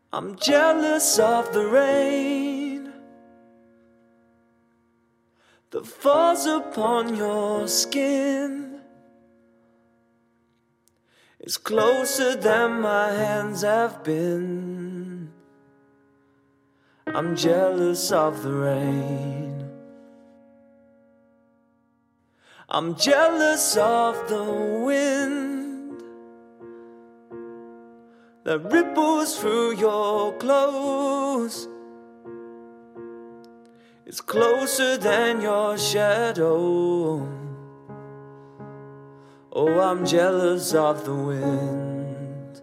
I'm jealous of the rain that falls upon your skin. It's closer than my hands have been. I'm jealous of the rain. I'm jealous of the wind that ripples through your clothes. It's closer than your shadow. Oh, I'm jealous of the wind.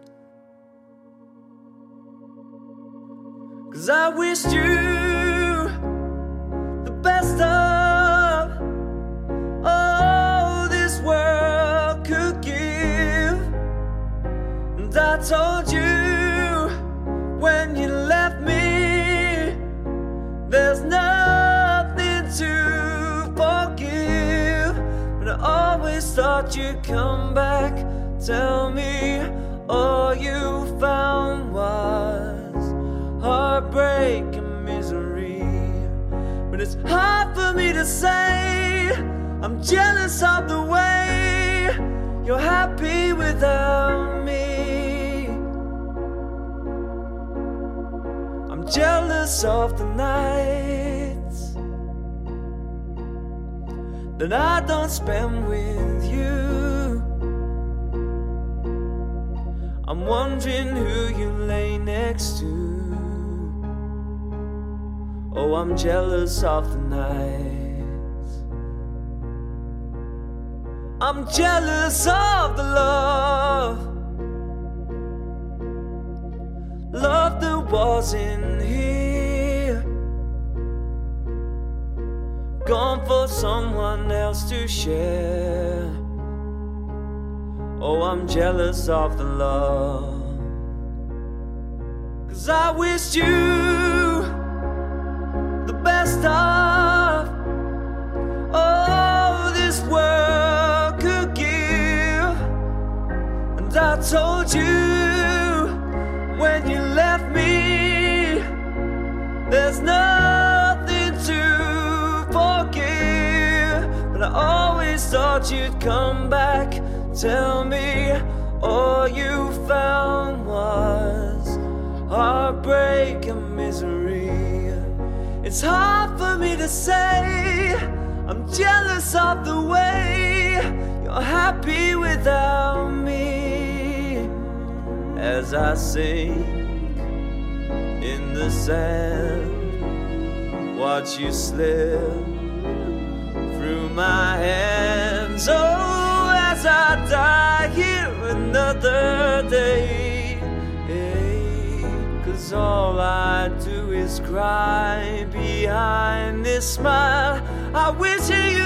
'Cause I wished you the best of all this world could give. And I told you when you left me, there's nothing to forgive. But I always thought you'd come back, tell me all you found was heartbreak and misery. But it's hard for me to say, I'm jealous of the way you're happy without me. I'm jealous of the nights that I don't spend with you. I'm wondering who you lay next to. Oh, I'm jealous of the nights. I'm jealous of the love that wasn't here, gone for someone else to share. Oh, I'm jealous of the love, 'cause I wished you the best of all this world could give. And I told you when you left me, there's nothing to forgive. But I always thought you'd come back, tell me all you found was heartbreak and misery. It's hard for me to say, I'm jealous of the way you're happy without me. As I sink in the sand, watch you slip through my hands. Oh, as I die here another day, 'cause all I do is cry behind this smile. I wish you